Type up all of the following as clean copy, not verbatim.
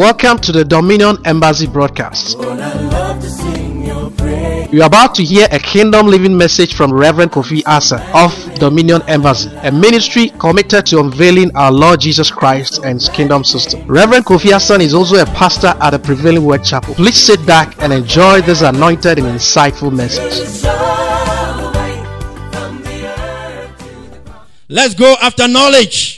Welcome to the Dominion Embassy broadcast. You are about to hear a kingdom living message from Reverend Kofi Asa of Dominion Embassy, a ministry committed to unveiling our Lord Jesus Christ and His kingdom system. Reverend Kofi Asa is also a pastor at the Prevailing Word Chapel. Please sit back and enjoy this anointed and insightful message. Let's go after knowledge.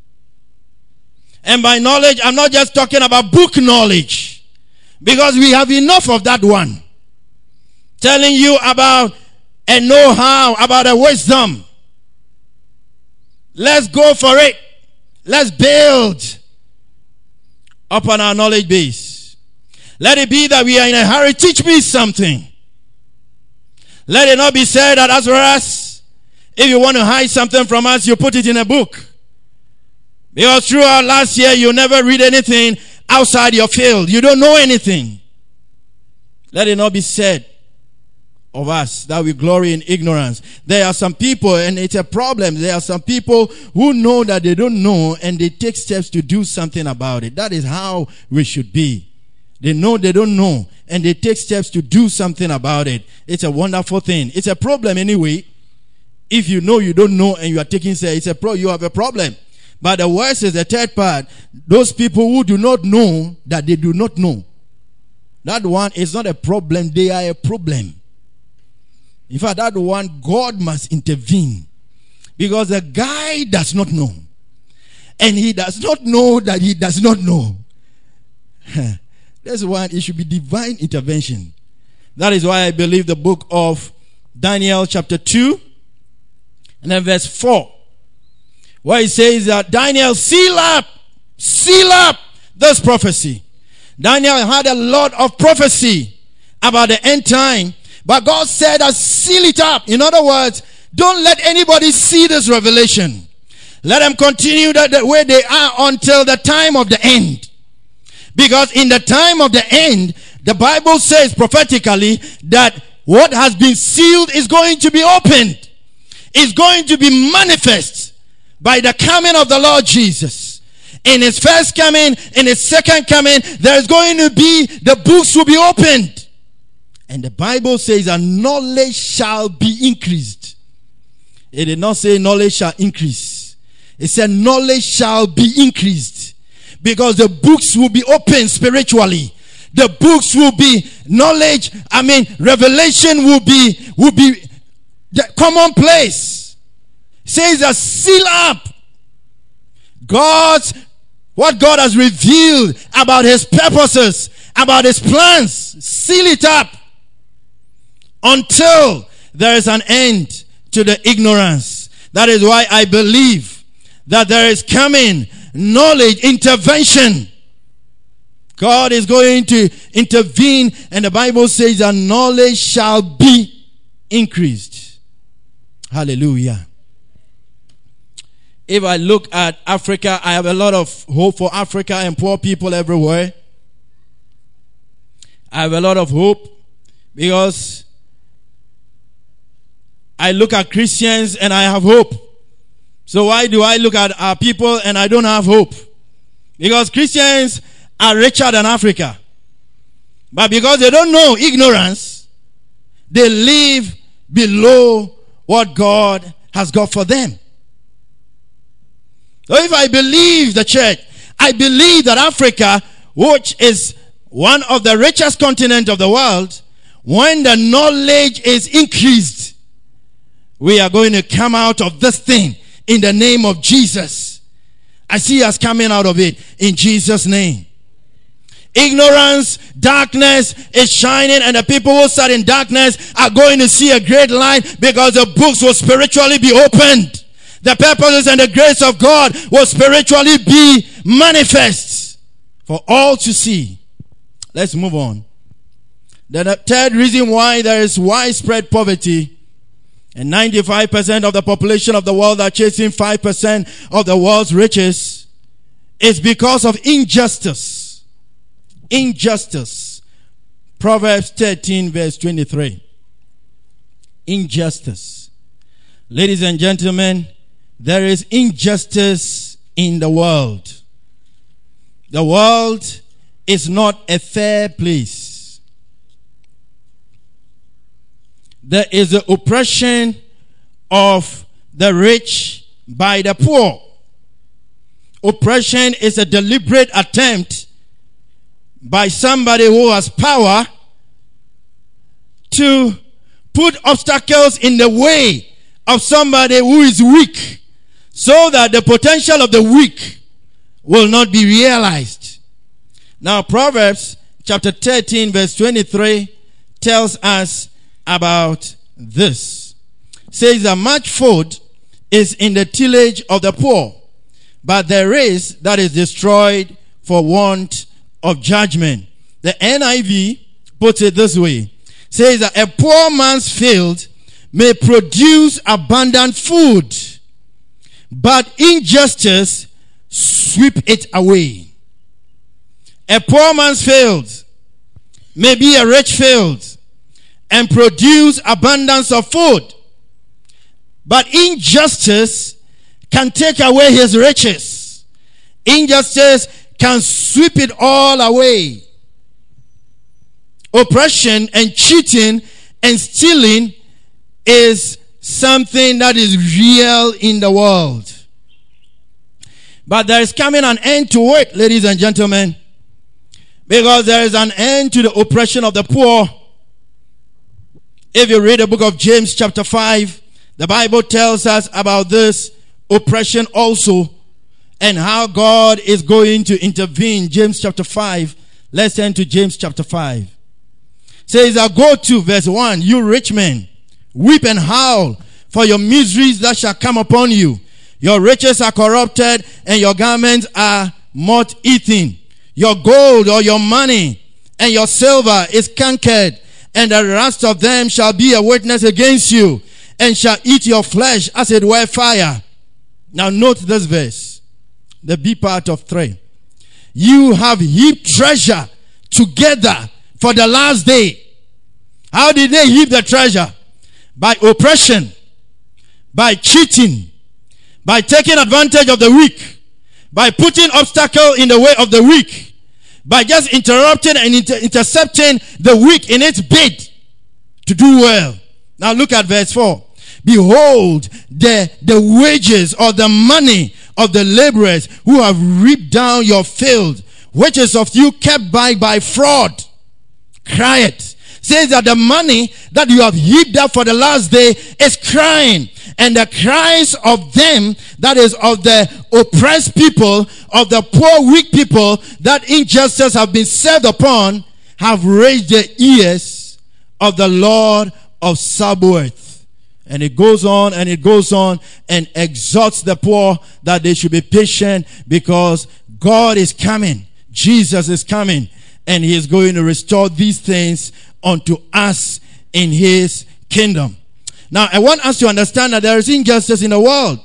And by knowledge, I'm not just talking about book knowledge, because we have enough of that one. Telling you about a know-how, about a wisdom. Let's go for it. Let's build upon our knowledge base. Let it be that we are in a hurry. Teach me something. Let it not be said that as for us, if you want to hide something from us, you put it in a book. Because throughout last year, you never read anything outside your field. You don't know anything. Let it not be said of us that we glory in ignorance. There are some people, and it's a problem. There are some people who know that they don't know, and they take steps to do something about it. That is how we should be. They know they don't know, and they take steps to do something about it. It's a wonderful thing. It's a problem anyway. If you know you don't know, and you are taking steps, you have a problem. But the worst is the third part. Those people who do not know that they do not know. That one is not a problem. They are a problem. In fact, that one, God must intervene. Because the guy does not know. And he does not know that he does not know. That's one, it should be divine intervention. That is why I believe the book of Daniel chapter 2 and then verse 4. Where it says that Daniel seal up this prophecy. Daniel had a lot of prophecy about the end time, but God said, seal it up. In other words, don't let anybody see this revelation. Let them continue the way they are until the time of the end. Because in the time of the end, the Bible says prophetically that what has been sealed is going to be opened. It's going to be manifest by the coming of the Lord Jesus. In His first coming, in His second coming, there is going to be, the books will be opened. And the Bible says that knowledge shall be increased. It did not say knowledge shall increase. It said knowledge shall be increased. Because the books will be opened spiritually. The books will be knowledge. Revelation will be the commonplace. Says that seal up what God has revealed about His purposes, about His plans. Seal it up until there is an end to the ignorance. That is why I believe that there is coming knowledge intervention. God is going to intervene, and the Bible says that knowledge shall be increased. Hallelujah. If I look at Africa, I have a lot of hope for Africa and poor people everywhere. I have a lot of hope because I look at Christians and I have hope. So why do I look at our people and I don't have hope? Because Christians are richer than Africa. But because they don't know ignorance, they live below what God has got for them. So if I believe the church, I believe that Africa, which is one of the richest continents of the world, when the knowledge is increased, we are going to come out of this thing in the name of Jesus. I see us coming out of it in Jesus' name. Ignorance, darkness is shining, and the people who sat in darkness are going to see a great light because the books will spiritually be opened. The purposes and the grace of God will spiritually be manifest for all to see. Let's move on. The third reason why there is widespread poverty, and 95% of the population of the world are chasing 5% of the world's riches, is because of injustice. Injustice. Proverbs 13 verse 23. Injustice. Ladies and gentlemen, there is injustice in the world. The world is not a fair place. There is the oppression of the rich by the poor. Oppression is a deliberate attempt by somebody who has power to put obstacles in the way of somebody who is weak, so that the potential of the weak will not be realized. Now, Proverbs chapter 13 verse 23 tells us about this. It says that much food is in the tillage of the poor, but there is that is destroyed for want of judgment. The NIV puts it this way. It says that a poor man's field may produce abundant food, but injustice sweep it away. A poor man's field may be a rich field and produce abundance of food, but injustice can take away his riches. Injustice can sweep it all away. Oppression and cheating and stealing is something that is real in the world. But there is coming an end to it, ladies and gentlemen, because there is an end to the oppression of the poor. If you read the book of James chapter 5, the Bible tells us about this oppression also, and how God is going to intervene. James chapter 5. Let's turn to James chapter 5. It says, I go to verse 1. You rich men, weep and howl for your miseries that shall come upon you. Your riches are corrupted, and your garments are moth-eaten. Your gold or your money and your silver is cankered, and the rust of them shall be a witness against you, and shall eat your flesh as it were fire. Now note this verse, the B part of 3. You have heaped treasure together for the last day. How did they heap the treasure? By oppression, by cheating, by taking advantage of the weak, by putting obstacle in the way of the weak, by just interrupting and intercepting the weak in its bid to do well. Now look at verse 4. Behold, the wages or the money of the laborers who have reaped down your field, which is of you kept by fraud. Cry it. Says that the money that you have heaped up for the last day is crying. And the cries of them, that is of the oppressed people, of the poor weak people that injustice have been served upon, have raised the ears of the Lord of Sabaoth. And it goes on and it goes on and exhorts the poor that they should be patient, because God is coming. Jesus is coming, and he is going to restore these things unto us in his kingdom. Now, I want us to understand that there is injustice in the world,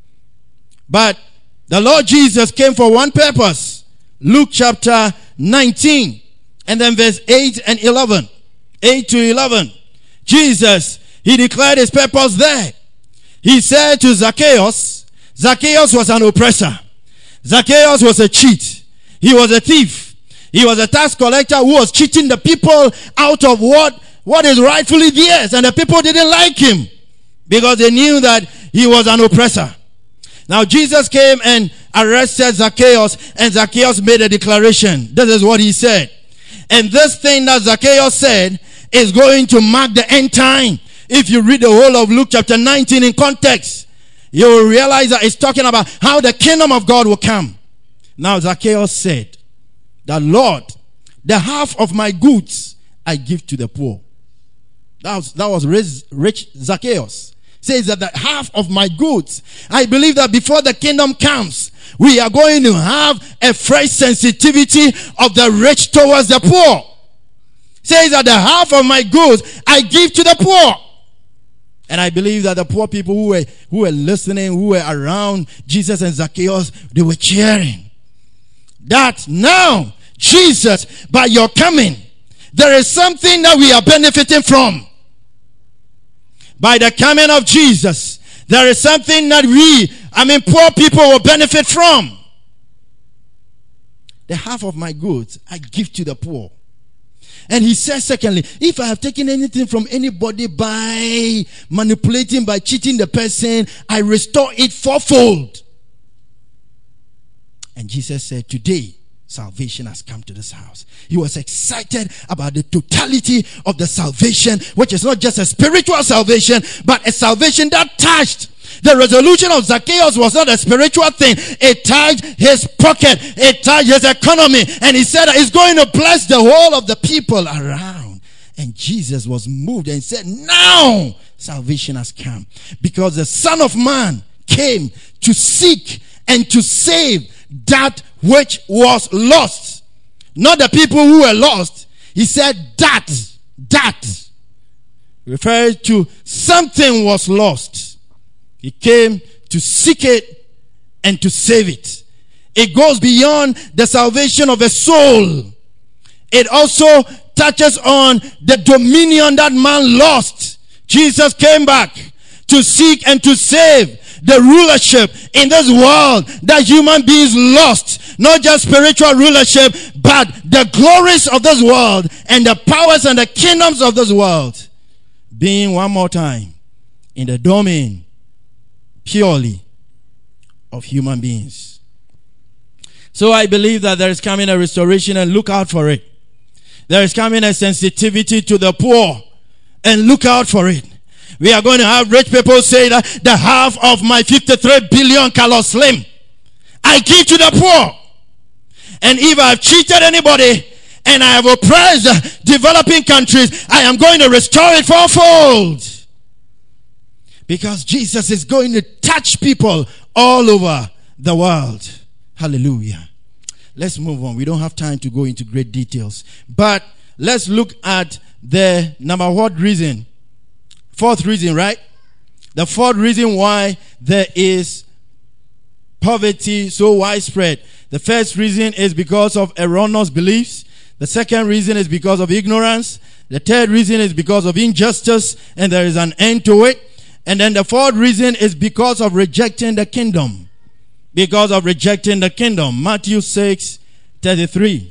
but the Lord Jesus came for one purpose. Luke chapter 19 and then verse 8 and 11. 8 to 11. Jesus, he declared his purpose there. He said to Zacchaeus, Zacchaeus was an oppressor. Zacchaeus was a cheat. He was a thief. He was a tax collector who was cheating the people out of what is rightfully theirs. And the people didn't like him because they knew that he was an oppressor. Now Jesus came and arrested Zacchaeus, and Zacchaeus made a declaration. This is what he said. And this thing that Zacchaeus said is going to mark the end time. If you read the whole of Luke chapter 19 in context, you will realize that it's talking about how the kingdom of God will come. Now Zacchaeus said that, Lord, the half of my goods I give to the poor. That was rich Zacchaeus. Says that the half of my goods. I believe that before the kingdom comes, we are going to have a fresh sensitivity of the rich towards the poor. Says that the half of my goods I give to the poor. And I believe that the poor people who were listening, who were around Jesus and Zacchaeus, they were cheering. That now, Jesus, by your coming, there is something that we are benefiting from. By the coming of Jesus, there is something that poor people will benefit from. the half of my goods I give to the poor. And he says, secondly, if I have taken anything from anybody by manipulating, by cheating the person, I restore it fourfold. And Jesus said, today, salvation has come to this house. He was excited about the totality of the salvation, which is not just a spiritual salvation, but a salvation that touched. The resolution of Zacchaeus was not a spiritual thing. It touched his pocket. It touched his economy. And he said that he's going to bless the whole of the people around. And Jesus was moved and said, now salvation has come. Because the Son of Man came to seek and to save that which was lost. Not the people who were lost. He said that refers to something was lost. He came to seek it and to save it. It goes beyond the salvation of a soul. It also touches on the dominion that man lost. Jesus came back to seek and to save the rulership in this world that human beings lost. Not just spiritual rulership, but the glories of this world and the powers and the kingdoms of this world being one more time in the domain purely of human beings. So I believe that there is coming a restoration, and look out for it. There is coming a sensitivity to the poor, and look out for it. We are going to have rich people say that the half of my 53 billion Carlos Slim I give to the poor. And if I have cheated anybody and I have oppressed developing countries, I am going to restore it fourfold. Because Jesus is going to touch people all over the world. Hallelujah. Let's move on. We don't have time to go into great details. But let's look at the number what reason. Fourth reason, right? The fourth reason why there is poverty so widespread. The first reason is because of erroneous beliefs. The second reason is because of ignorance. The third reason is because of injustice, and there is an end to it. And then the fourth reason is because of rejecting the kingdom. Because of rejecting the kingdom. Matthew 6:33.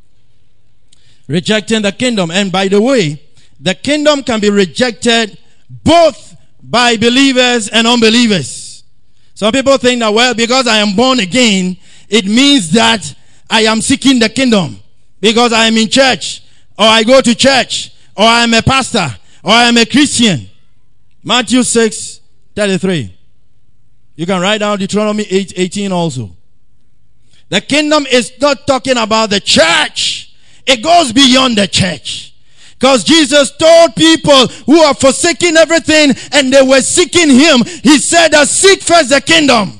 Rejecting the kingdom. And by the way, the kingdom can be rejected both by believers and unbelievers. Some people think that, well, because I am born again, it means that I am seeking the kingdom. Because I am in church, or I go to church, or I am a pastor, or I am a Christian. Matthew 6:33. You can write down Deuteronomy 8:18 also. The kingdom is not talking about the church. It goes beyond the church. Because Jesus told people who are forsaking everything and they were seeking him, he said that seek first the kingdom.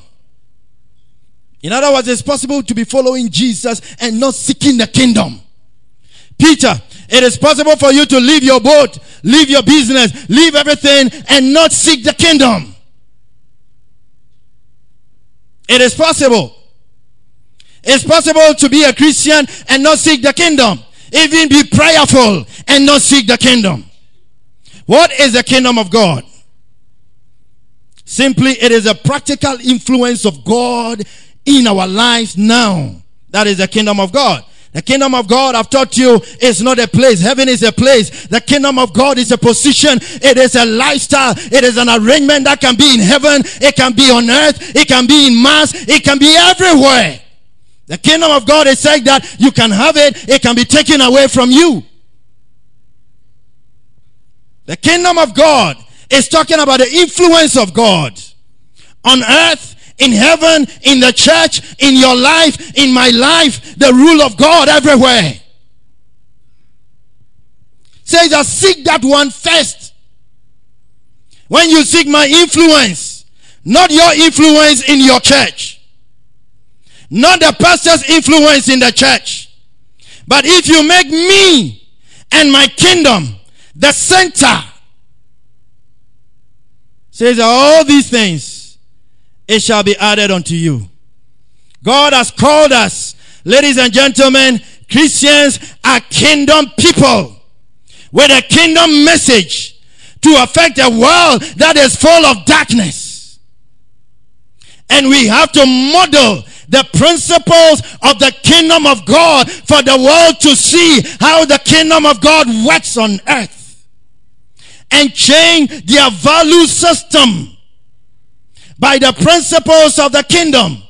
In other words, it's possible to be following Jesus and not seeking the kingdom. Peter, it is possible for you to leave your boat, leave your business, leave everything and not seek the kingdom. It is possible. It's possible to be a Christian and not seek the kingdom. Even be prayerful and not seek the kingdom. What is the kingdom of God? Simply, it is a practical influence of God in our lives now. That is the kingdom of God. The kingdom of God, I've taught you, is not a place. Heaven is a place. The kingdom of God is a position. It is a lifestyle. It is an arrangement that can be in heaven. It can be on earth. It can be in Mars. It can be everywhere. The kingdom of God is like that. You can have it. It can be taken away from you. The kingdom of God is talking about the influence of God on earth, in heaven, in the church, in your life, in my life, the rule of God everywhere. Says that seek that one first. When you seek my influence, not your influence in your church, not the pastor's influence in the church, but if you make me and my kingdom the center, says that all these things, it shall be added unto you. God has called us, ladies and gentlemen, Christians are kingdom people with a kingdom message to affect a world that is full of darkness. And we have to model the principles of the kingdom of God for the world to see how the kingdom of God works on earth, and change their value system by the principles of the kingdom.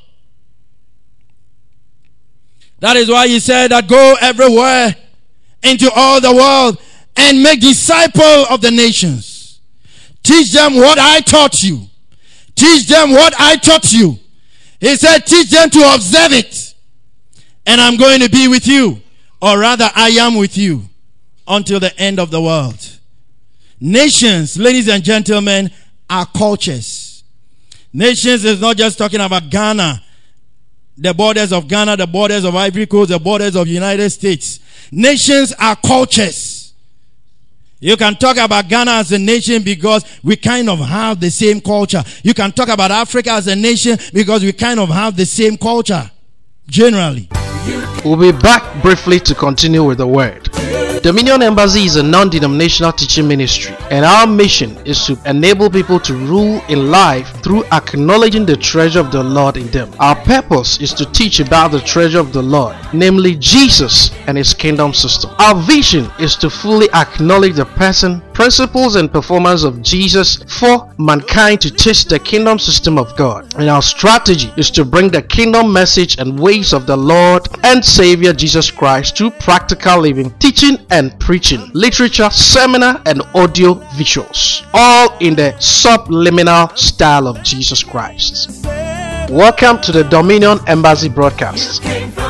That is why he said that go everywhere into all the world and make disciples of the nations. Teach them what I taught you. Teach them what I taught you. He said, teach them to observe it. And I'm going to be with you. Or rather, I am with you until the end of the world. Nations, ladies and gentlemen, are cultures. Nations is not just talking about Ghana, the borders of Ghana, the borders of Ivory Coast, the borders of the United States. Nations are cultures. You can talk about Ghana as a nation because we kind of have the same culture. You can talk about Africa as a nation because we kind of have the same culture, generally. We'll be back briefly to continue with the word. Dominion Embassy is a non-denominational teaching ministry, and our mission is to enable people to rule in life through acknowledging the treasure of the Lord in them. Our purpose is to teach about the treasure of the Lord, namely Jesus and His kingdom system. Our vision is to fully acknowledge the person, principles, and performance of Jesus for mankind to taste the kingdom system of God. And our strategy is to bring the kingdom message and ways of the Lord and Savior Jesus Christ through practical living, teaching and preaching, literature, seminar, and audio visuals, all in the subliminal style of Jesus Christ. Welcome to the Dominion Embassy broadcast.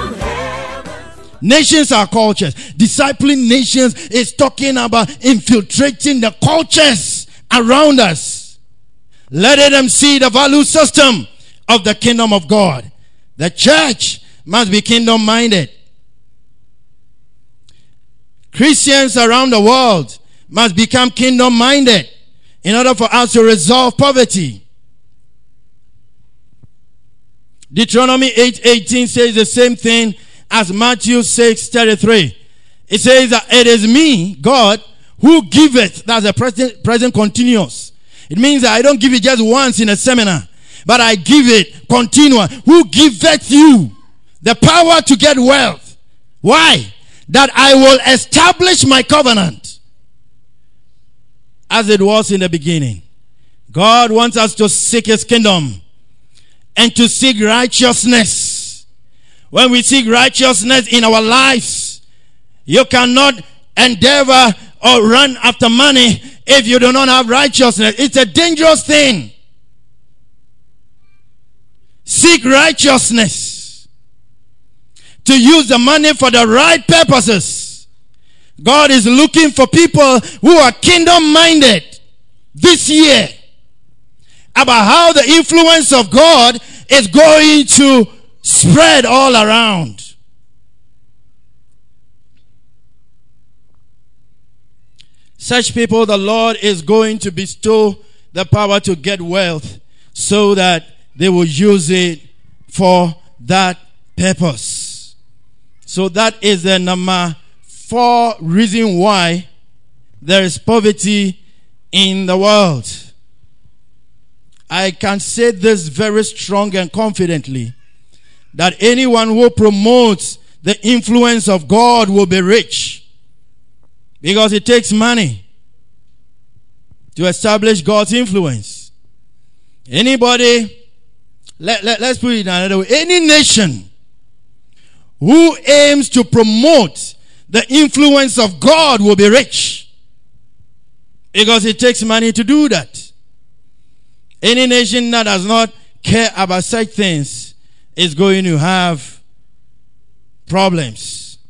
Nations are cultures. Discipling nations is talking about infiltrating the cultures around us, letting them see the value system of the kingdom of God. The church must be kingdom minded. Christians around the world must become kingdom minded in order for us to resolve poverty. Deuteronomy 8:18 says the same thing as Matthew 6:33. It says that it is me, God, who giveth. That's the present continuous. It means that I don't give it just once in a seminar, but I give it continuous. Who giveth you the power to get wealth? Why? That I will establish my covenant as it was in the beginning. God wants us to seek His kingdom and to seek righteousness. When we seek righteousness in our lives, you cannot endeavor or run after money if you do not have righteousness. It's a dangerous thing. Seek righteousness. To use the money for the right purposes. God is looking for people who are kingdom minded this year about how the influence of God is going to spread all around. Such people, the Lord is going to bestow the power to get wealth so that they will use it for that purpose. So that is the number 4 reason why there is poverty in the world. I can say this very strong and confidently, that anyone who promotes the influence of God will be rich, because it takes money to establish God's influence. Anybody, let's put it another way, any nation who aims to promote the influence of God will be rich, because it takes money to do that. Any nation that does not care about such things is going to have problems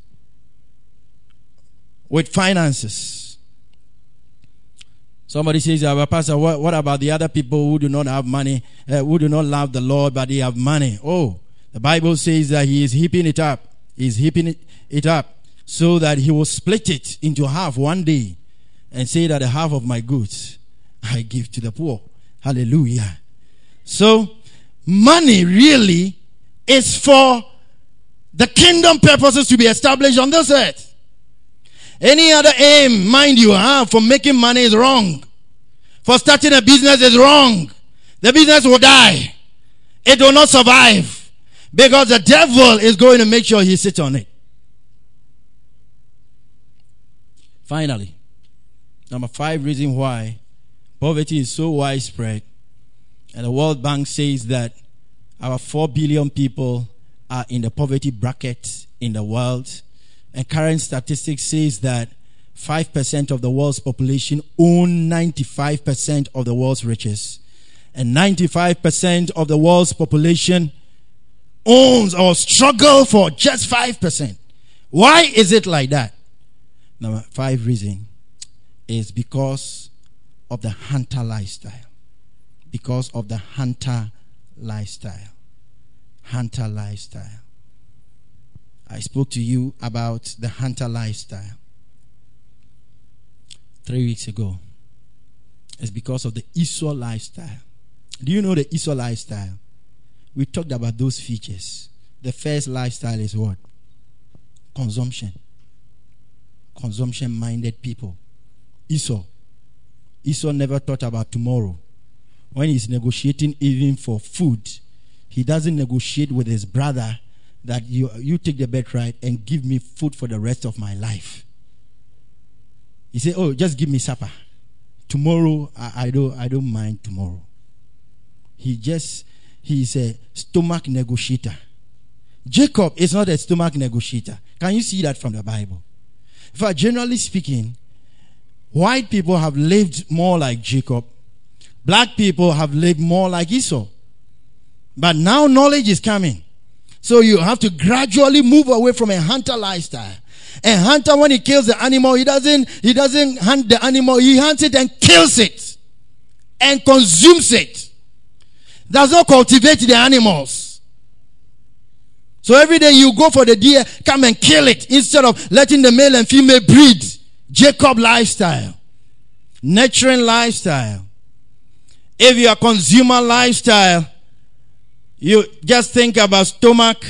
with finances. Somebody says, Pastor, what about the other people who do not have money, who do not love the Lord, but they have money? Oh, the Bible says that He is heaping it up. He's heaping it up so that He will split it into half one day and say that the half of my goods I give to the poor. Hallelujah. So, money really is for the kingdom purposes to be established on this earth. Any other aim, mind you, for making money is wrong. For starting a business is wrong. The business will die. It will not survive. Because the devil is going to make sure he sits on it. Finally, number 5 reason why poverty is so widespread, and the World Bank says that our 4 billion people are in the poverty bracket in the world, and current statistics says that 5% of the world's population own 95% of the world's riches, and 95% of the world's population owns or struggle for just 5%. Why is it like that? Number 5 reason is because of the hunter lifestyle. Because of the hunter lifestyle. Hunter lifestyle. I spoke to you about the hunter lifestyle 3 weeks ago. It's because of the Esau lifestyle. Do you know the Esau lifestyle? We talked about those features. The first lifestyle is what? Consumption. Consumption-minded people. Esau never thought about tomorrow. When he's negotiating even for food, he doesn't negotiate with his brother that you take the birthright and give me food for the rest of my life. He said, oh, just give me supper. Tomorrow, I don't mind tomorrow. He's a stomach negotiator. Jacob is not a stomach negotiator. Can you see that from the Bible? In fact, generally speaking, white people have lived more like Jacob. Black people have lived more like Esau. But now knowledge is coming. So you have to gradually move away from a hunter lifestyle. A hunter, when he kills the animal, he doesn't hunt the animal, he hunts it and kills it and consumes it. Does not cultivate the animals. So every day you go for the deer, come and kill it instead of letting the male and female breed. Jacob lifestyle. Nurturing lifestyle. If you are consumer lifestyle, you just think about stomach,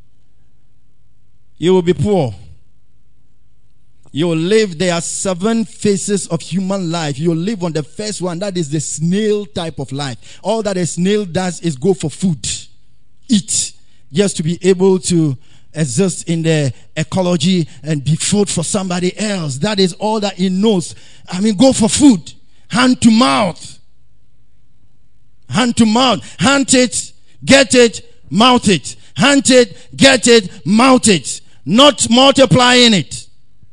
you will be poor. You will live, there are 7 phases of human life. You will live on the first one, that is the snail type of life. All that a snail does is go for food, eat, just to be able to exist in the ecology and be food for somebody else. That is all that it knows. Go for food, hand to mouth. Hand to mouth. Hunt it, get it, mouth it. Hunt it, get it, mouth it. Not multiplying it.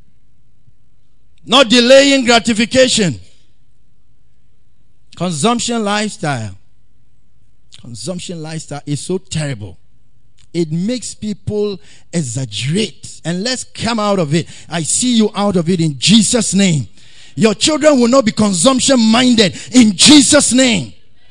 Not delaying gratification. Consumption lifestyle. Consumption lifestyle is so terrible. It makes people exaggerate. And let's come out of it. I see you out of it in Jesus' name. Your children will not be consumption minded in Jesus' name.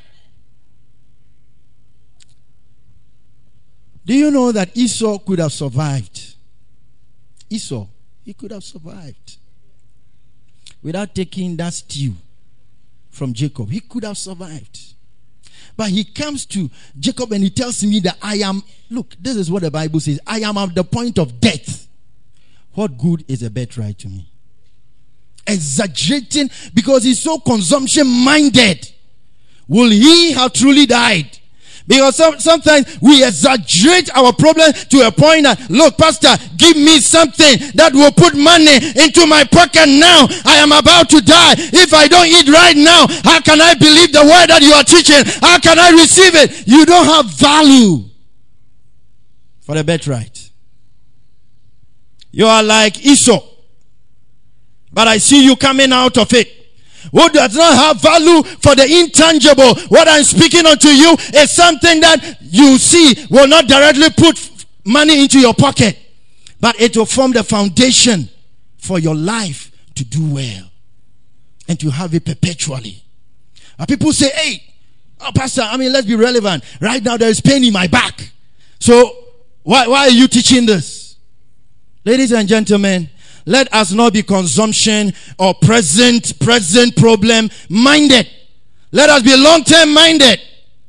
Do you know that Esau could have survived? Esau, he could have survived. Without taking that stew from Jacob, he could have survived. But he comes to Jacob and he tells me that look, this is what the Bible says, I am at the point of death. What good is a birthright to me? Exaggerating because he's so consumption minded. Will he have truly died? Because sometimes we exaggerate our problem to a point that, look, pastor, give me something that will put money into my pocket now. I am about to die. If I don't eat right now, how can I believe the word that you are teaching? How can I receive it? You don't have value for the birthright. You are like Esau. But I see you coming out of it. Who does not have value for the intangible. What I'm speaking unto you is something that you see will not directly put money into your pocket, but it will form the foundation for your life to do well and to have it perpetually. And people say, hey, pastor, let's be relevant. Right now there is pain in my back. So why are you teaching this? Ladies and gentlemen, let us not be consumption or present problem minded. Let us be long-term minded.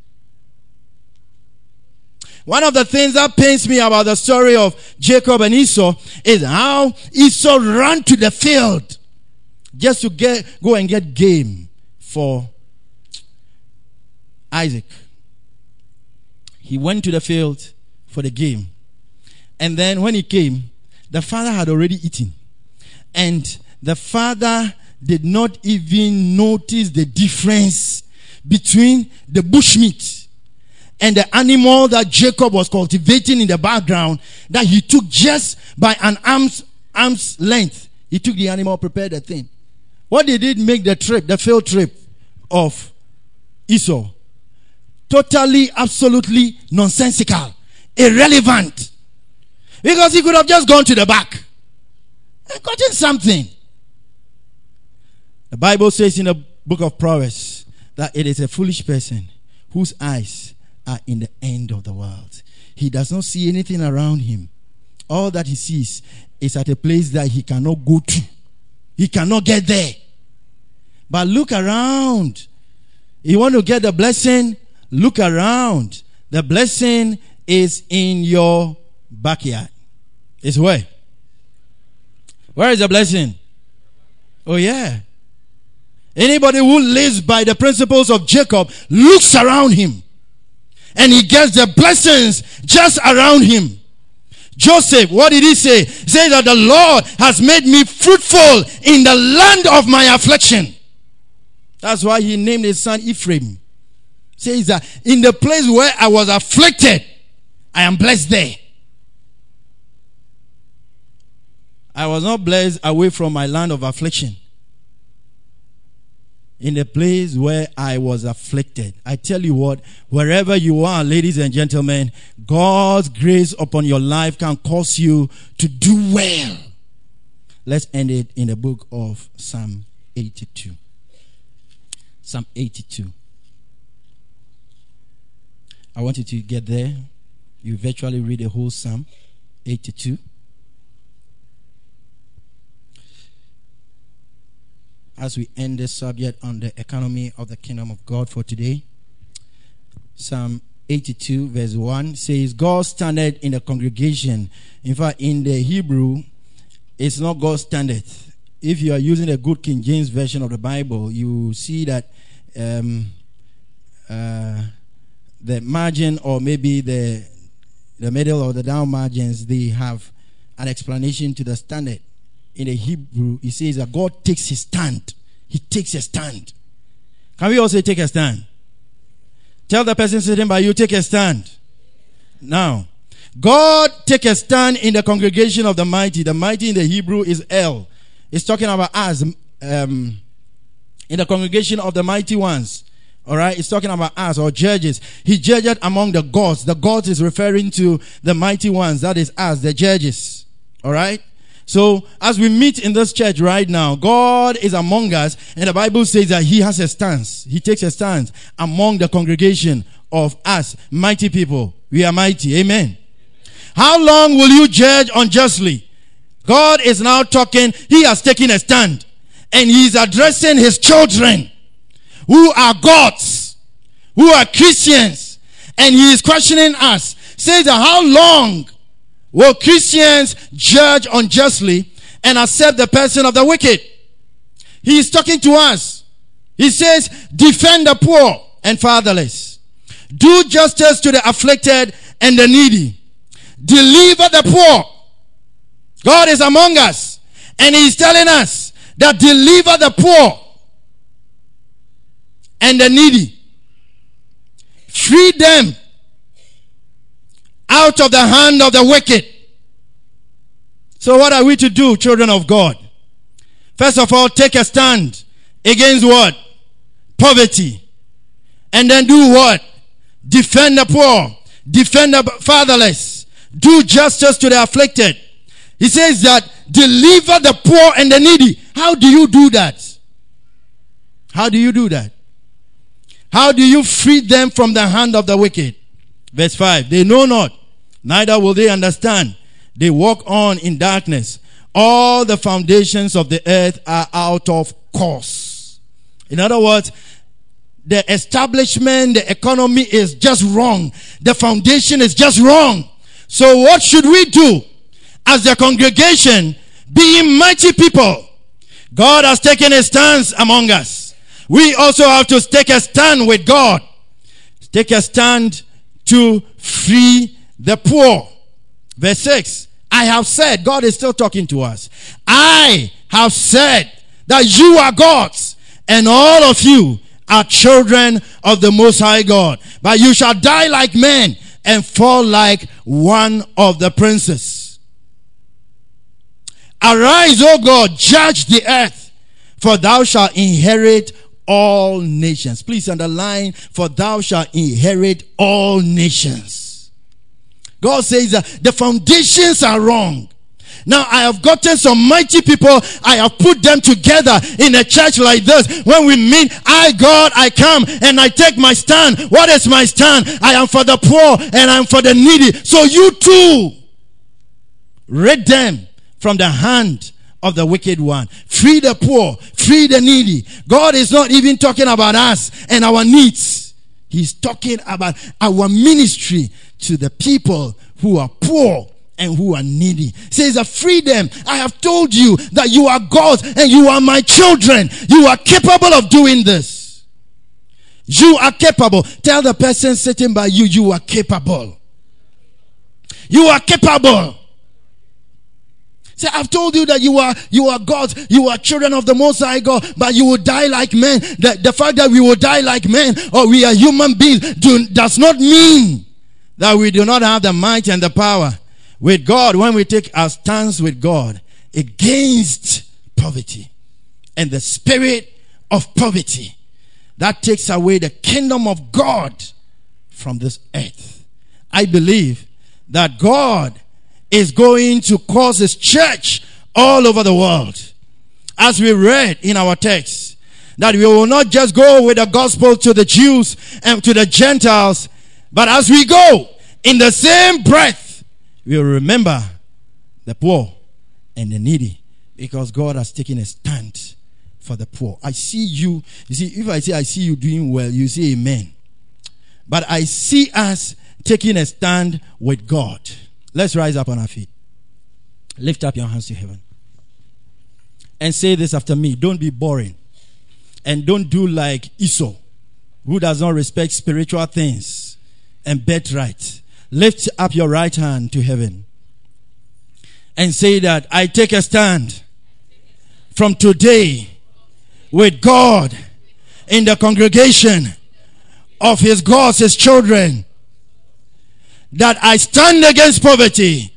One of the things that pains me about the story of Jacob and Esau is how Esau ran to the field just to go and get game for Isaac. He went to the field for the game. And then when he came, the father had already eaten. And the father did not even notice the difference between the bushmeat and the animal that Jacob was cultivating in the background, that he took just by an arm's length. He took the animal, prepared the thing. What did it make the trip, the field trip of Esau? Totally, absolutely nonsensical, irrelevant. Because he could have just gone to the back and gotten something. The Bible says in the book of Proverbs that it is a foolish person whose eyes are in the end of the world. He does not see anything around him. All that he sees is at a place that he cannot go to. He cannot get there. But look around. You want to get the blessing? Look around. The blessing is in your backyard. It's where? Where is the blessing? Oh yeah. Anybody who lives by the principles of Jacob looks around him, and he gets the blessings just around him. Joseph, what did he say? He said that the Lord has made me fruitful in the land of my affliction. That's why he named his son Ephraim. Says that in the place where I was afflicted, I am blessed there. I was not blessed away from my land of affliction. In the place where I was afflicted. I tell you what, wherever you are, ladies and gentlemen, God's grace upon your life can cause you to do well. Let's end it in the book of Psalm 82. Psalm 82. I want you to get there. You virtually read the whole Psalm 82. As we end this subject on the economy of the kingdom of God for today, Psalm 82 verse 1 says, God standeth in the congregation. In fact, in the Hebrew, it's not God standeth. If you are using a good King James version of the Bible, you see that the margin, or maybe the middle or the down margins, they have an explanation to the standard. In the Hebrew, it says that God takes his stand. He takes a stand. Can we also take a stand? Tell the person sitting by you, take a stand. Now, God take a stand in the congregation of the mighty. The mighty in the Hebrew is El. It's talking about us in the congregation of the mighty ones. All right, it's talking about us, or judges. He judged among the gods. The gods is referring to the mighty ones. That is us, the judges. All right. So, as we meet in this church right now, God is among us, and the Bible says that he has a stance. He takes a stance among the congregation of us, mighty people. We are mighty. Amen. How long will you judge unjustly? God is now talking. He has taken a stand, and he is addressing his children who are gods, who are Christians, and he is questioning us. Says that how long will Christians judge unjustly and accept the person of the wicked? He is talking to us. He says, defend the poor and fatherless. Do justice to the afflicted and the needy. Deliver the poor. God is among us, and he is telling us that deliver the poor and the needy. Free them out of the hand of the wicked. So what are we to do, children of God? First of all, take a stand against what? Poverty. And then do what? Defend the poor. Defend the fatherless. Do justice to the afflicted. He says that deliver the poor and the needy. How do you do that? How do you do that? How do you free them from the hand of the wicked? Verse 5, they know not, neither will they understand. They walk on in darkness. All the foundations of the earth are out of course. In other words, the establishment, the economy is just wrong. The foundation is just wrong. So what should we do as the congregation, being mighty people? God has taken a stance among us. We also have to take a stand with God. Take a stand to free the poor. Verse 6. I have said, God is still talking to us. I have said that you are gods, and all of you are children of the Most High God. But you shall die like men and fall like one of the princes. Arise, O God, judge the earth, for thou shalt inherit all nations. Please underline, for thou shalt inherit all nations. God says that the foundations are wrong. Now I have gotten some mighty people. I have put them together in a church like this. When we meet, I, God, I come and I take my stand. What is my stand? I am for the poor and I am for the needy. So you too, rid them from the hand of the wicked one. Free the poor, free the needy. God is not even talking about us and our needs. He's talking about our ministry to the people who are poor and who are needy. Says, free them. I have told you that you are God and you are my children. You are capable of doing this. You are capable. Tell the person sitting by you, you are capable. You are capable. Say, I've told you that you are God, you are children of the Most High God, but you will die like men. The fact that we will die like men or we are human beings does not mean that we do not have the might and the power with God when we take our stance with God against poverty and the spirit of poverty that takes away the kingdom of God from this earth. I believe that God is going to cause his church all over the world, as we read in our text, that we will not just go with the gospel to the Jews and to the Gentiles, but as we go in the same breath, we will remember the poor and the needy, because God has taken a stand for the poor. I see you. You see, if I say I see you doing well, you say amen. But I see us taking a stand with God. Let's rise up on our feet. Lift up your hands to heaven. And say this after me. Don't be boring. And don't do like Esau, who does not respect spiritual things and birthright. Lift up your right hand to heaven. And say that I take a stand from today with God in the congregation of his gods, his children, that I stand against poverty.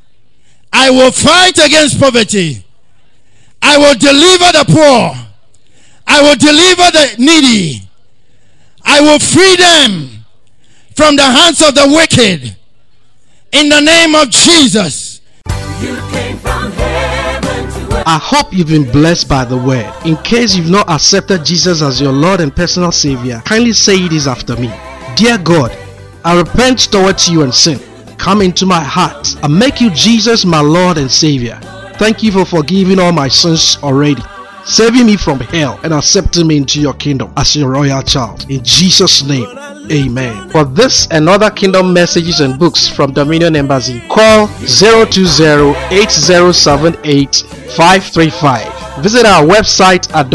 I will fight against poverty. I will deliver the poor. I will deliver the needy. I will free them from the hands of the wicked. In the name of Jesus. You came from heaven to earth. I hope you've been blessed by the word. In case you've not accepted Jesus as your Lord and personal Savior, kindly say this after me. Dear God, I repent towards you and sin. Come into my heart and make you Jesus my Lord and Savior. Thank you for forgiving all my sins already, saving me from hell and accepting me into your kingdom as your royal child. In Jesus' name, amen. For this and other kingdom messages and books from Dominion Embassy, call 020-8078-535. Visit our website at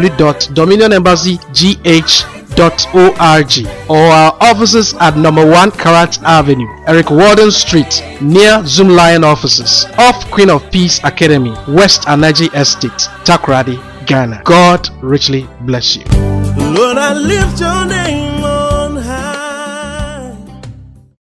www.dominionembassygh.org or our offices at number 1 Karat Avenue, Eric Warden Street, near Zoom Lion offices, off Queen of Peace Academy, West Anaji Estate, Takoradi, Ghana. God richly bless you. Lord, I lift your name.